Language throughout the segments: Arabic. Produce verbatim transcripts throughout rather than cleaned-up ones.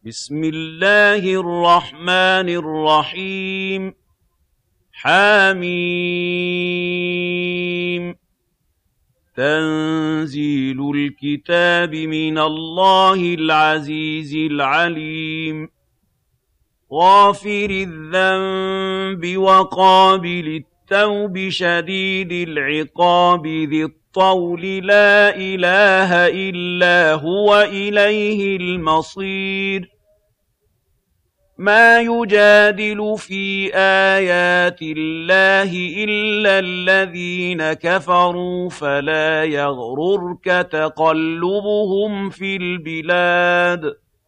بسم الله الرحمن الرحيم حميم تنزيل الكتاب من الله العزيز العليم غافر الذنب وقابل التوب شديد العقاب ذي الطول لا إله إلا هو إليه المصير ما يجادل في آيات الله إلا الذين كفروا فلا يغررك تقلبهم في البلاد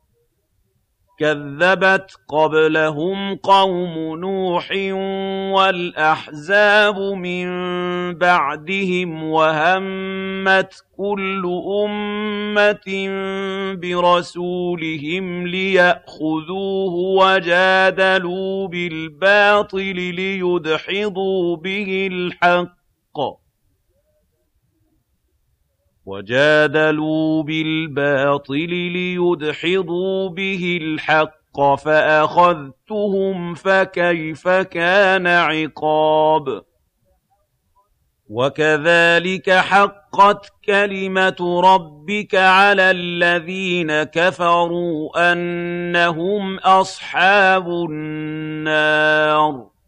كذبت قبلهم قوم نوح والأحزاب من بعدهم وهمت كل أمة برسولهم ليأخذوه وجادلوا بالباطل ليدحضوا به الحق وجادلوا بالباطل ليدحضوا به الحق فأخذتهم فكيف كان عقاب وكذلك حقت كلمة ربك على الذين كفروا أنهم أصحاب النار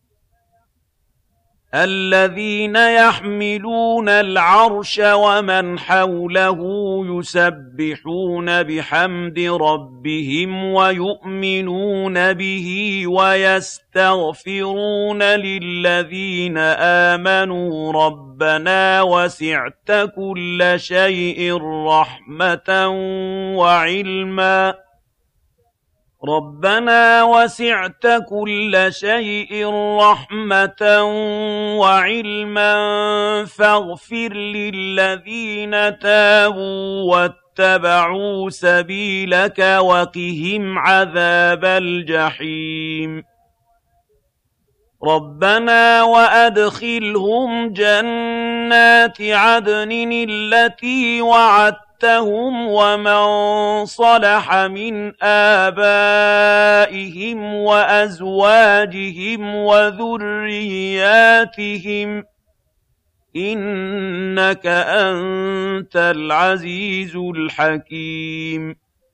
الذين يحملون العرش ومن حوله يسبحون بحمد ربهم ويؤمنون به ويستغفرون للذين آمنوا ربنا وسعت كل شيء رحمة وعلما ربنا وسعت كل شيء رحمة وعلما فاغفر للذين تابوا واتبعوا سبيلك وقهم عذاب الجحيم ربنا وأدخلهم جنات عدن التي وعدت ومن صلح من آبائهم وأزواجهم وذرياتهم إنك أنت العزيز الحكيم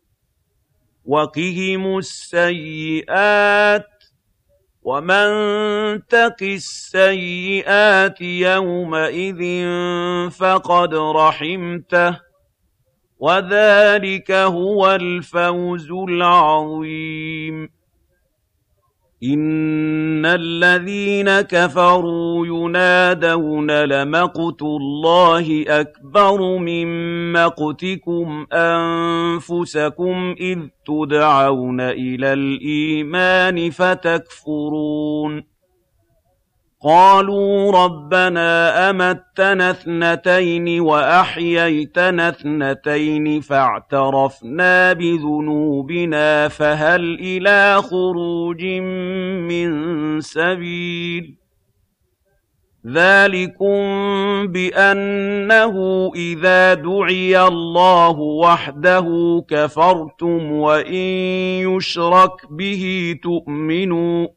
وقهم السيئات ومن تق السيئات يومئذ فقد رحمته وذلك هو الفوز العظيم إن الذين كفروا ينادون لمقت الله أكبر من مقتكم أنفسكم إذ تدعون إلى الإيمان فتكفرون قالوا ربنا أمتنا اثنتين وأحييتنا اثنتين فاعترفنا بذنوبنا فهل إلى خروج من سبيل ذلكم بأنه إذا دعي الله وحده كفرتم وإن يشرك به تؤمنوا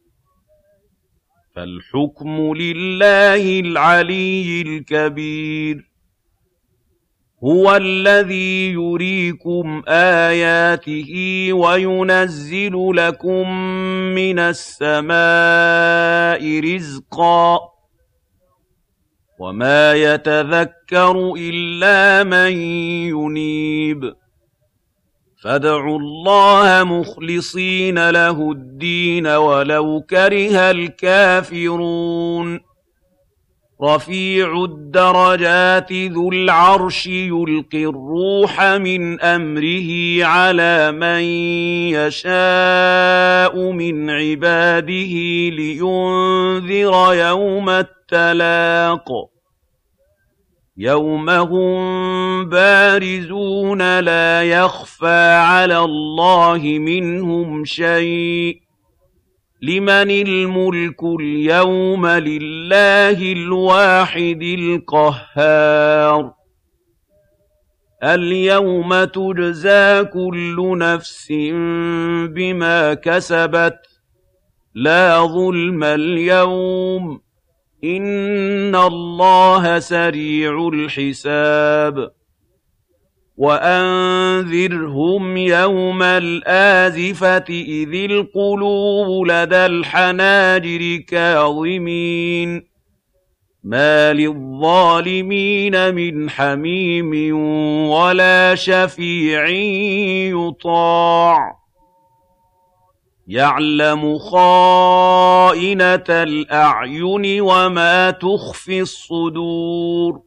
فالحكم لله العلي الكبير هو الذي يريكم آياته وينزل لكم من السماء رزقا وما يتذكر إلا من ينيب فادعوا الله مخلصين له الدين ولو كره الكافرون رفيع الدرجات ذو العرش يلقي الروح من أمره على من يشاء من عباده لينذر يوم التلاق يوم هم بارزون لا يخفى على الله منهم شيء لمن الملك اليوم لله الواحد القهار اليوم تجزى كل نفس بما كسبت لا ظلم اليوم إن الله سريع الحساب وأنذرهم يوم الآزفة إذ القلوب لدى الحناجر كاظمين ما للظالمين من حميم ولا شفيع يطاع يعلم خائنة الأعين وما تخفي الصدور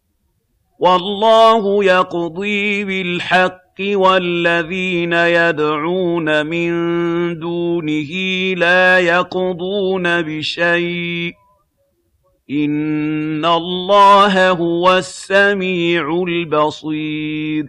والله يقضي بالحق والذين يدعون من دونه لا يقضون بشيء إن الله هو السميع البصير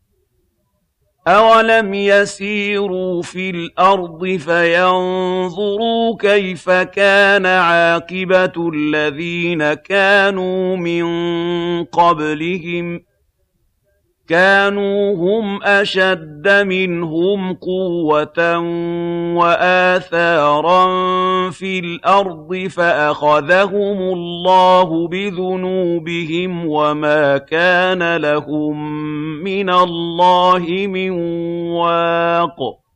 أولم يسيروا في الأرض فينظروا كيف كان عاقبة الذين كانوا من قبلهم كانوا هم أشد منهم قوة وآثارا في الأرض فأخذهم الله بذنوبهم وما كان لهم من الله من واق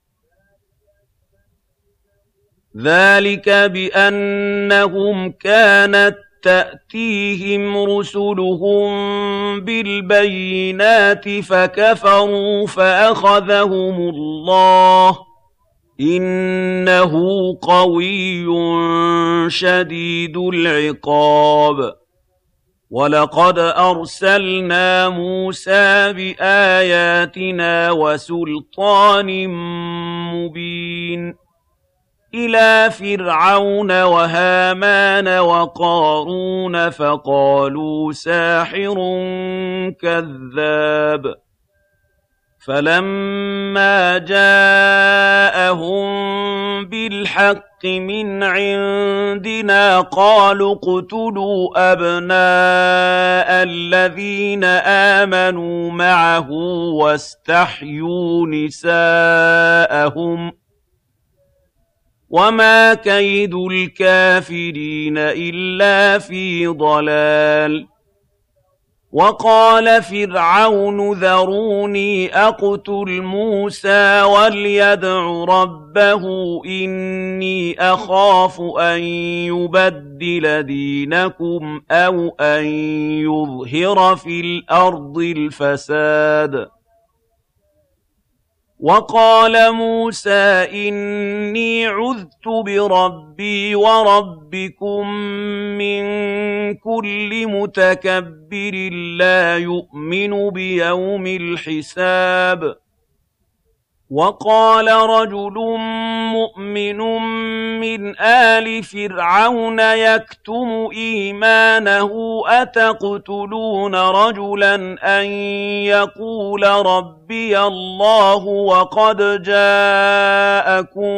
ذلك بأنهم كانت تأتيهم رسلهم بالبينات فكفروا فأخذهم الله إنه قوي شديد العقاب ولقد أرسلنا موسى بآياتنا وسلطان مبين إلى فرعون وهامان وقارون فقالوا ساحر كذاب فلما جاءهم بالحق من عندنا قالوا اقتلوا أبناء الذين آمنوا معه واستحيوا نساءهم وما كيد الكافرين إلا في ضلال وقال فرعون ذروني أقتل موسى وليدع ربه إني أخاف أن يبدل دينكم أو أن يظهر في الأرض الفساد وقال موسى إني عذت بربي وربكم من كل متكبر لا يؤمن بيوم الحساب وقال رجل مؤمن من آل فرعون يكتم إيمانه أتقتلون رجلا أن يقول ربي الله وقد جاءكم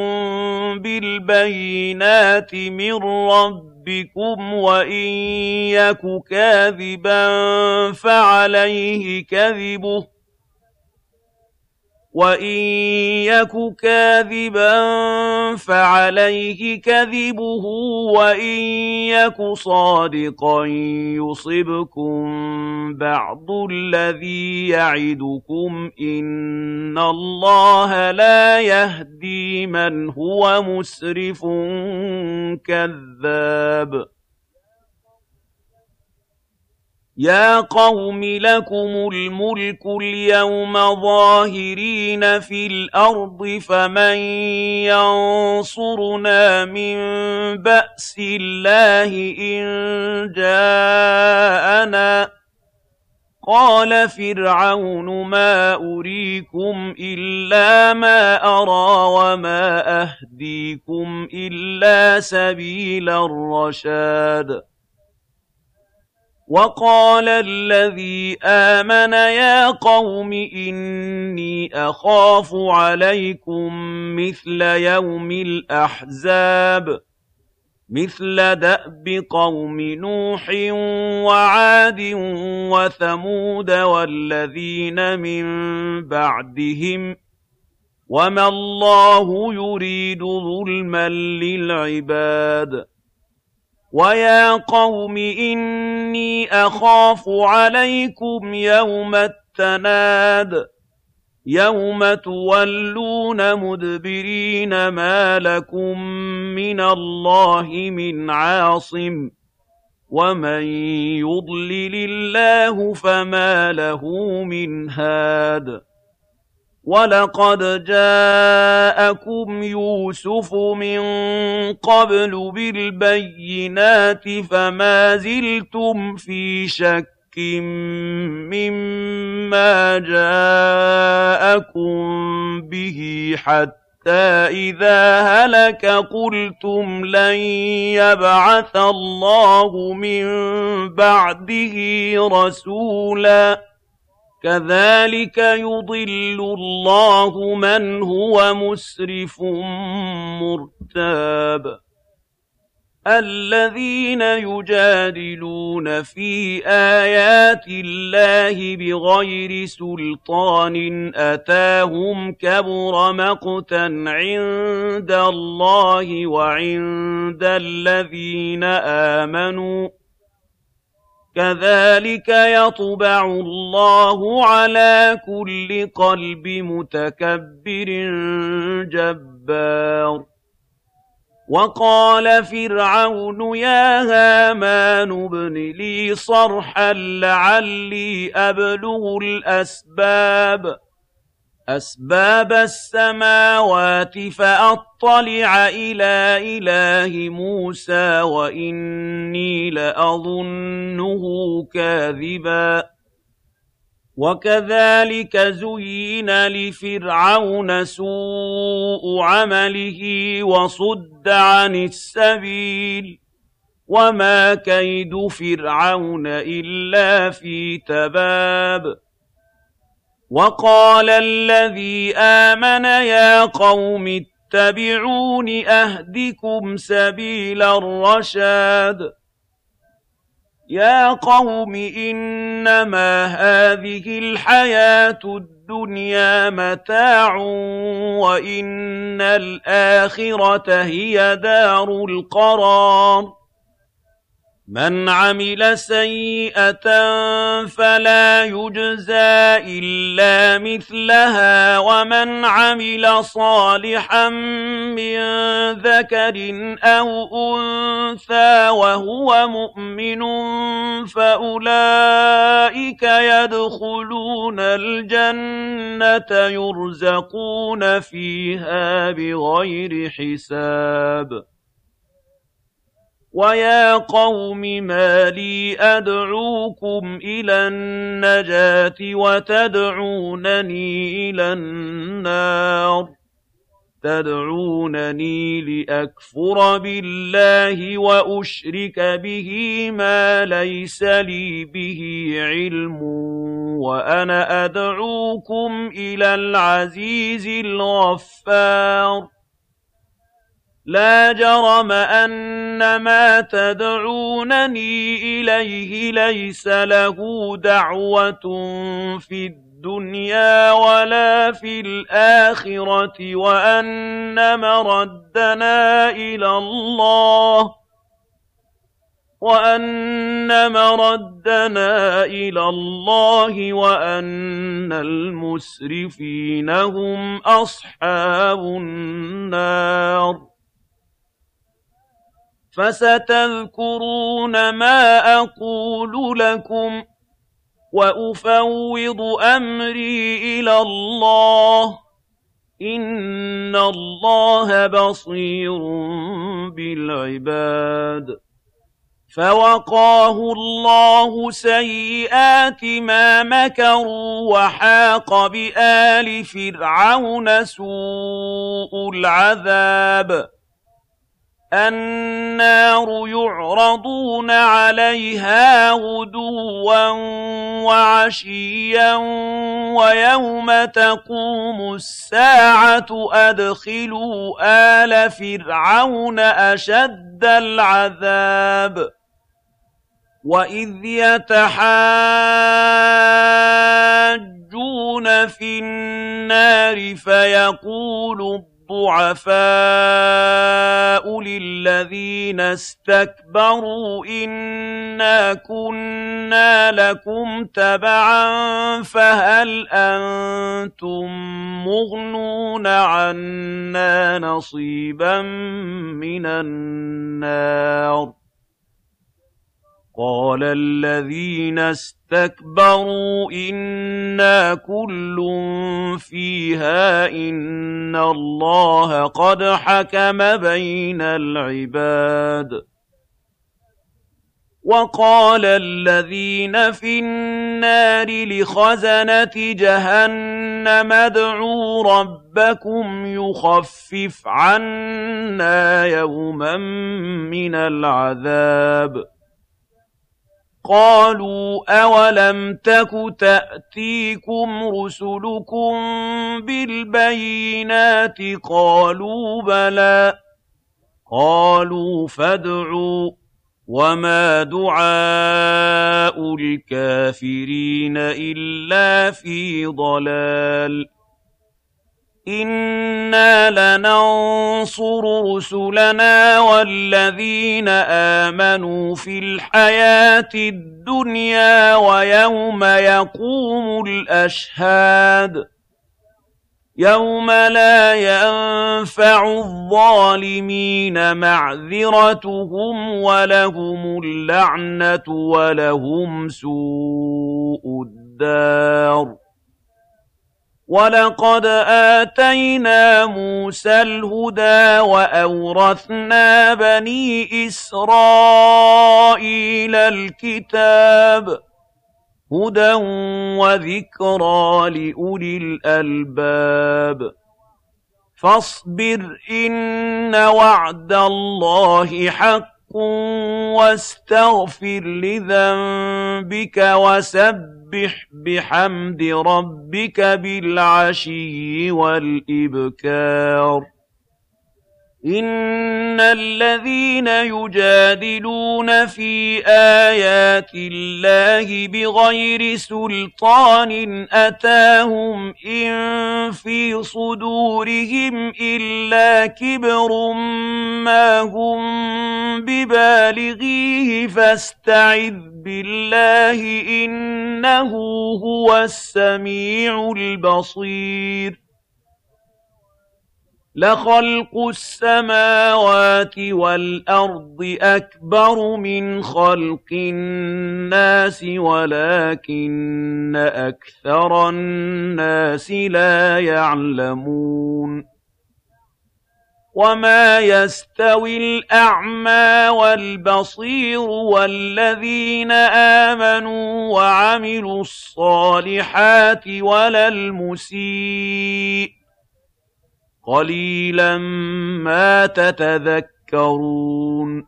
بالبينات من ربكم وإن يك كاذبا فعليه كذبه وَإِن يَكُ كَاذِبًا فَعَلَيْهِ كَذِبُهُ وَإِن يَكُ صَادِقًا يُصِبْكُم بَعْضُ الَّذِي يَعِدُكُمْ إِنَّ اللَّهَ لَا يَهْدِي مَنْ هُوَ مُسْرِفٌ كَذَّابٌ يا قوم لكم الملك اليوم ظاهرين في الأرض فمن ينصرنا من بأس الله إن جاءنا قال فرعون ما أريكم إلا ما أرى وما أهديكم إلا سبيل الرشاد وقال الذي آمن يا قوم إني أخاف عليكم مثل يوم الأحزاب مثل دأب قوم نوح وعاد وثمود والذين من بعدهم وما الله يريد ظلما للعباد ويا قوم إني أخاف عليكم يوم التناد يوم تولون مدبرين ما لكم من الله من عاصم ومن يضلل الله فما له من هاد وَلَقَدْ جَاءَكُمْ يُوسُفُ مِنْ قَبْلُ بِالْبَيِّنَاتِ فَمَا زِلْتُمْ فِي شَكٍّ مِّمَّا جَاءَكُمْ بِهِ حَتَّى إِذَا هَلَكَ قُلْتُمْ لَنْ يَبْعَثَ اللَّهُ مِنْ بَعْدِهِ رَسُولًا كَذَلِكَ يُضِلُّ اللَّهُ مَنْ هُوَ مُسْرِفٌ مُرْتَابٌ الَّذِينَ يُجَادِلُونَ فِي آيَاتِ اللَّهِ بِغَيْرِ سُلْطَانٍ أَتَاهُمْ كَبُرَ مَقْتًا عِندَ اللَّهِ وَعِندَ الَّذِينَ آمَنُوا كَذَلِكَ يَطْبَعُ اللَّهُ عَلَى كُلِّ قَلْبِ مُتَكَبِّرٍ جَبَّارٍ وَقَالَ فِرْعَوْنُ يَا هَامَانُ ابْنِ لِي صَرْحًا لَعَلِّي أَبْلُغُ الْأَسْبَابَ أَسْبَابَ السَّمَاوَاتِ فَأَطَّلِعَ إِلَى إِلَٰهِ مُوسَىٰ وَإِنِّي لَأَظُنُّهُ كَاذِبًا وَكَذَلِكَ زُيِّنَ لِفِرْعَوْنَ سُوءُ عَمَلِهِ وَصُدَّ عَنِ السَّبِيلِ وَمَا كَيْدُ فِرْعَوْنَ إِلَّا فِي تَبَابٍ وَقَالَ الَّذِي آمَنَ يَا قَوْمِ اتَّبِعُونِ أَهْدِكُمْ سَبِيلَ الرَّشَادِ يَا قَوْمِ إِنَّمَا هَٰذِهِ الْحَيَاةُ الدُّنْيَا مَتَاعٌ وَإِنَّ الْآخِرَةَ هِيَ دَارُ الْقَرَارِ مَنْ عَمِلَ سَيِّئَةً فَلَا يُجْزَىٰ إِلَّا مِثْلَهَا وَمَنْ عَمِلَ صَالِحًا مِّن ذَكَرٍ أَوْ أُنثَىٰ وَهُوَ مُؤْمِنٌ فَأُولَٰئِكَ يَدْخُلُونَ الْجَنَّةَ يُرْزَقُونَ فِيهَا بِغَيْرِ حِسَابٍ وَيَا قَوْمِ مَا لِي أَدْعُوكُمْ إِلَى النَّجَاةِ وَتَدْعُونَنِي إِلَى النَّارِ تَدْعُونَنِي لِأَكْفُرَ بِاللَّهِ وَأُشْرِكَ بِهِ مَا لَيْسَ لِي بِهِ عِلْمٌ وَأَنَا أَدْعُوكُمْ إِلَى الْعَزِيزِ الْغَفَّارِ لَا جَرَمَ أَنَّ مَا تَدْعُونَنِي إِلَيْهِ لَيْسَ لَهُ دَعْوَةٌ فِي الدُّنْيَا وَلَا فِي الْآخِرَةِ وَأَنَّ مَرَدَّنَا إِلَى اللَّهِ وَأَنَّ مَرَدَّنَا إِلَى اللَّهِ وَأَنَّ الْمُسْرِفِينَ هُمْ أَصْحَابُ النَّارِ فَسَتَذْكُرُونَ مَا أَقُولُ لَكُمْ وَأُفَوِّضُ أَمْرِي إِلَى اللَّهِ إِنَّ اللَّهَ بَصِيرٌ بِالْعِبَادِ فَوَقَاهُ اللَّهُ سَيِّئَاتِ مَا مَكَرُوا وَحَاقَ بِآلِ فِرْعَوْنَ سُوءُ الْعَذَابِ النَّارُ يُعْرَضُونَ عَلَيْهَا غُدُوًّا وَعَشِيًّا وَيَوْمَ تَقُومُ السَّاعَةُ أَدْخِلُوا آلَ فِرْعَوْنَ أَشَدَّ الْعَذَابِ وَإِذْ يَتَحَاجُّونَ فِي النَّارِ فَيَقُولُ الضُّعَفَاءُ لِلَّذِينَ اسْتَكْبَرُوا إِنَّا كُنَّا لَكُمْ تَبَعًا فَهَلْ أَنتُم مُّغْنُونَ عَنَّا نَصِيبًا مِّنَ النَّارِ قَالَ الَّذِينَ اسْتَكْبَرُوا إِنَّا كُلٌّ فِيهَا إِنَّ اللَّهَ قَدْ حَكَمَ بَيْنَ الْعِبَادِ وَقَالَ الَّذِينَ فِي النَّارِ لِخَزَنَةِ جَهَنَّمَ ادْعُوا رَبَّكُمْ يُخَفِّفْ عَنَّا يَوْمًا مِّنَ الْعَذَابِ قَالُوا أَوَلَمْ تَكُ تَأْتِيكُمْ رُسُلُكُم بِالْبَيِّنَاتِ قَالُوا بَلَىٰ قَالُوا فَادْعُوا وَمَا دُعَاءُ الْكَافِرِينَ إِلَّا فِي ضَلَالٍ إِنَّا لَنَنصُرُ رُسُلَنَا وَالَّذِينَ آمَنُوا فِي الْحَيَاةِ الدُّنْيَا وَيَوْمَ يَقُومُ الْأَشْهَادُ يَوْمَ لَا يَنفَعُ الظَّالِمِينَ مَعْذِرَتُهُمْ وَلَهُمُ اللَّعْنَةُ وَلَهُمْ سُوءُ الدَّارِ وَلَقَدْ آتَيْنَا مُوسَى الْهُدَىٰ وَأَوْرَثْنَا بَنِي إِسْرَائِيلَ الْكِتَابَ هُدًى وَذِكْرَىٰ لِأُولِي الْأَلْبَابِ فَاصْبِرْ إِنَّ وَعْدَ اللَّهِ حَقٌّ وَاسْتَغْفِرْ لِذَنبِكَ وَسَبِّحْ بِحَمْدِ رَبِّكَ بِالْعَشِيِّ وَالْإِبْكَارِ إِنَّ الَّذِينَ يُجَادِلُونَ فِي آيَاتِ اللَّهِ بِغَيْرِ سُلْطَانٍ أَتَاهُمْ إِن فِي صُدُورِهِمْ إِلَّا كِبْرٌ مَّا هُم بِبَالِغِيهِ فَاسْتَعِذْ بِاللَّهِ إِنَّهُ هُوَ السَّمِيعُ الْبَصِيرُ لَخَلْقُ السَّمَاوَاتِ وَالْأَرْضِ أَكْبَرُ مِنْ خَلْقِ النَّاسِ وَلَكِنَّ أَكْثَرَ النَّاسِ لَا يَعْلَمُونَ وَمَا يَسْتَوِي الْأَعْمَى وَالْبَصِيرُ وَالَّذِينَ آمَنُوا وَعَمِلُوا الصَّالِحَاتِ وَلَا الْمُسِيءُ قَلِيلًا مَا تَتَذَكَّرُونَ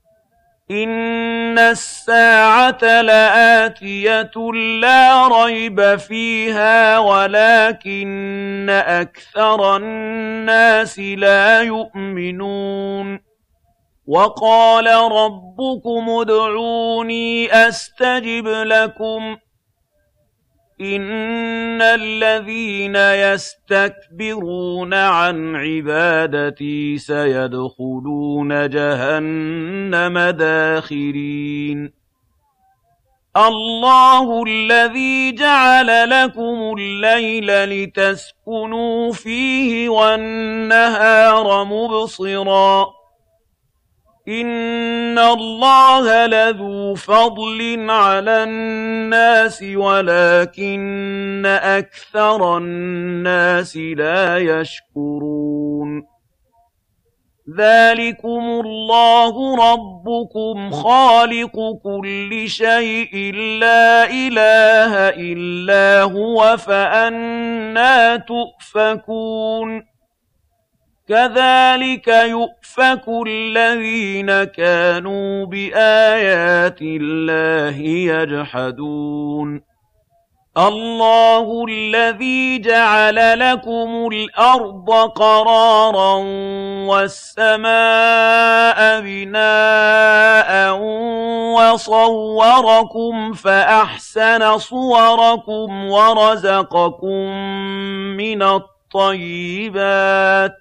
إِنَّ السَّاعَةَ لَآتِيَةٌ لَا رَيْبَ فِيهَا وَلَكِنَّ أَكْثَرَ النَّاسِ لَا يُؤْمِنُونَ وَقَالَ رَبُّكُمُ ادْعُونِي أَسْتَجِبْ لَكُمْ إِنَّ الَّذِينَ يَسْتَكْبِرُونَ عَنْ عِبَادَتِي سَيَدْخُلُونَ جَهَنَّمَ دَاخِرِينَ اللَّهُ الَّذِي جَعَلَ لَكُمُ اللَّيْلَ لِتَسْكُنُوا فِيهِ وَالنَّهَارَ مُبْصِرًا إِنَّ اللَّهَ لَذُو فَضْلٍ عَلَى النَّاسِ وَلَكِنَّ أَكْثَرَ النَّاسِ لَا يَشْكُرُونَ ذَلِكُمُ اللَّهُ رَبُّكُمْ خَالِقُ كُلِّ شَيْءٍ لَا إِلَٰهَ إِلَّا هُوَ فَأَنَّىٰ تُؤْفَكُونَ كذلك يؤفك الذين كانوا بآيات الله يجحدون الله الذي جعل لكم الأرض قرارا والسماء بناء وصوركم فأحسن صوركم ورزقكم من الطيبات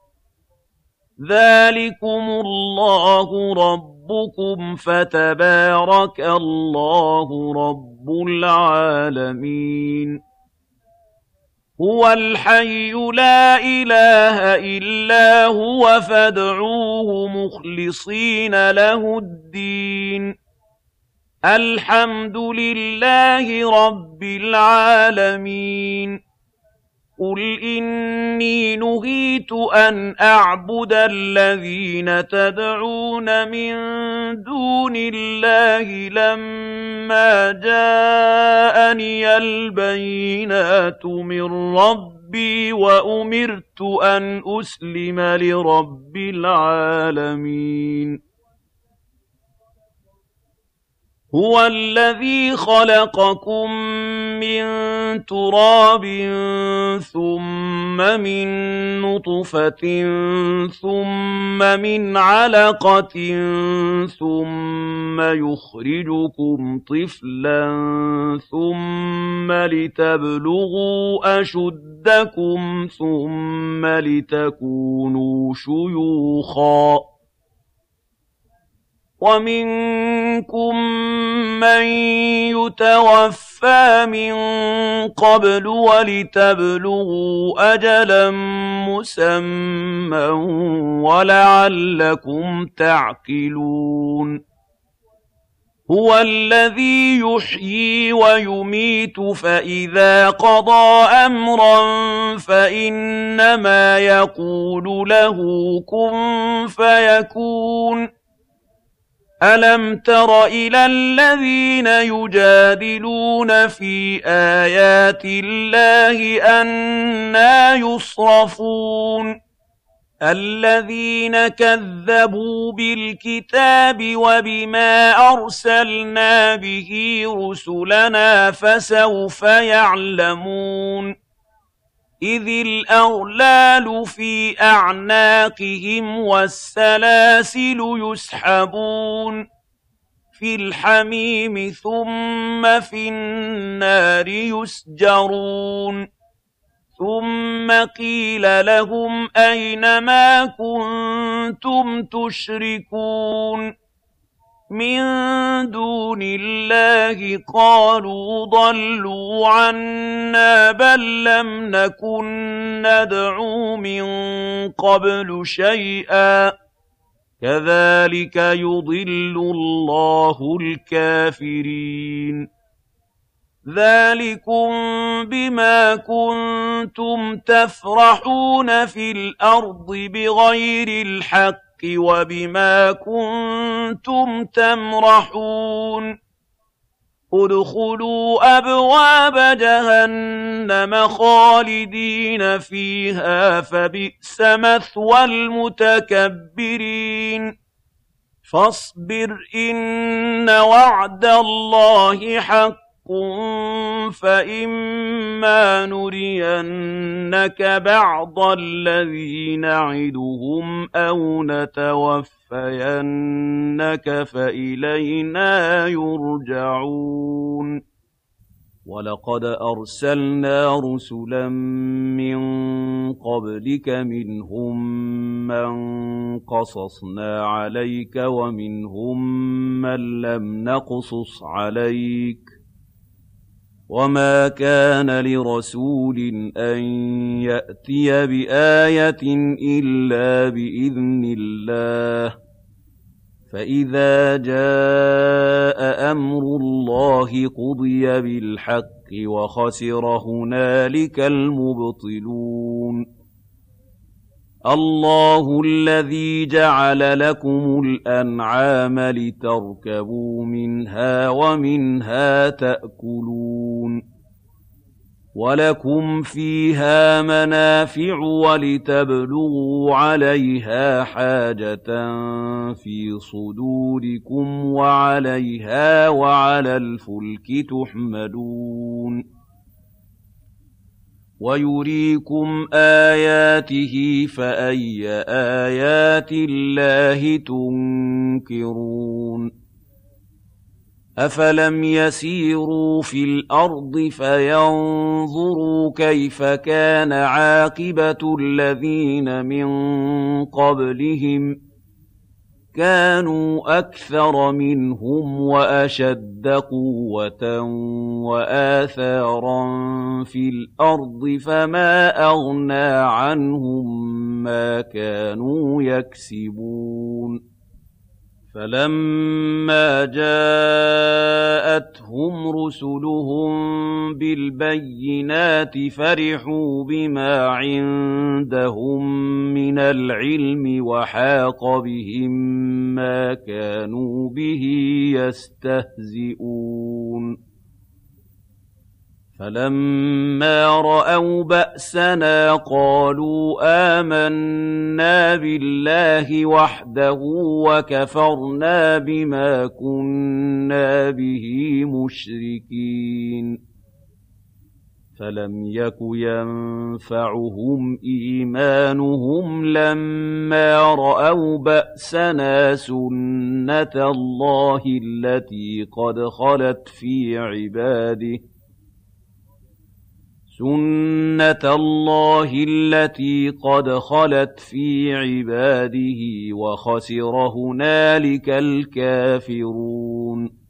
ذلكم الله ربكم فتبارك الله رب العالمين هو الحي لا إله إلا هو فادعوه مخلصين له الدين الحمد لله رب العالمين قل إني نهيت أن أعبد الذين تدعون من دون الله لما جاءني البينات من ربي وأمرت أن أسلم لرب العالمين هو الذي خلقكم من تراب ثم من نطفة ثم من علقة ثم يخرجكم طفلا ثم لتبلغوا أشدكم ثم لتكونوا شيوخا ومنكم من يتوفى من قبل ولتبلغوا أجلا مسمى ولعلكم تعقلون هو الذي يحيي ويميت فإذا قضى أمرا فإنما يقول له كن فيكون ألم تر إلى الذين يجادلون في آيات الله أنى يصرفون الذين كذبوا بالكتاب وبما أرسلنا به رسلنا فسوف يعلمون إذ الأغلال في أعناقهم والسلاسل يسحبون في الحميم ثم في النار يسجرون ثم قيل لهم أين ما كنتم تشركون من دون الله قالوا ضلوا عنا بل لم نكن ندعو من قبل شيئا كذلك يضل الله الكافرين ذلكم بما كنتم تفرحون في الأرض بغير الحق وبما كنتم تمرحون ادخلوا أبواب جهنم خالدين فيها فبئس مثوى المتكبرين فاصبر إن وعد الله حق فإما نرينك بعض الذي نعدهم أو نتوفينك فإلينا يرجعون ولقد أرسلنا رسلا من قبلك منهم من قصصنا عليك ومنهم من لم نقصص عليك وما كان لرسول أن يأتي بآية إلا بإذن الله فإذا جاء أمر الله قضي بالحق وخسر هنالك المبطلون الله الذي جعل لكم الأنعام لتركبوا منها ومنها تأكلون وَلَكُمْ فِيهَا مَنَافِعُ وَلِتَبْلُغُوا عَلَيْهَا حَاجَةً فِي صُدُورِكُمْ وَعَلَيْهَا وَعَلَى الْفُلْكِ تُحْمَلُونَ وَيُرِيكُمْ آيَاتِهِ فَأَيَّ آيَاتِ اللَّهِ تُنكِرُونَ أَفَلَمْ يَسِيرُوا فِي الْأَرْضِ فَيَنظُرُوا كَيْفَ كَانَ عَاقِبَةُ الَّذِينَ مِن قَبْلِهِمْ ۚ كَانُوا أَكْثَرَ مِنْهُمْ وَأَشَدَّ قُوَّةً وَآثَارًا فِي الْأَرْضِ فَمَا أَغْنَىٰ عَنْهُم مَّا كَانُوا يَكْسِبُونَ فَلَمَّا جَاءَتْهُمْ رُسُلُهُم بِالْبَيِّنَاتِ فَرِحُوا بِمَا عِندَهُم مِّنَ الْعِلْمِ وَحَاقَ بِهِم مَّا كَانُوا بِهِ يَسْتَهْزِئُونَ فَلَمَّا رَأَوْا بَأْسَنَا قَالُوا آمَنَّا بِاللَّهِ وَحْدَهُ وَكَفَرْنَا بِمَا كُنَّا بِهِ مُشْرِكِينَ فَلَمْ يَكُ يَنفَعُهُمْ إِيمَانُهُمْ لَمَّا رَأَوْا بَأْسَنَا سُنَّتَ اللَّهِ الَّتِي قَدْ خَلَتْ فِي عِبَادِهِ سُنَّةَ اللَّهِ الَّتِي قَدْ خَلَتْ فِي عِبَادِهِ ۖ وَخَسِرَ هُنَالِكَ الْكَافِرُونَ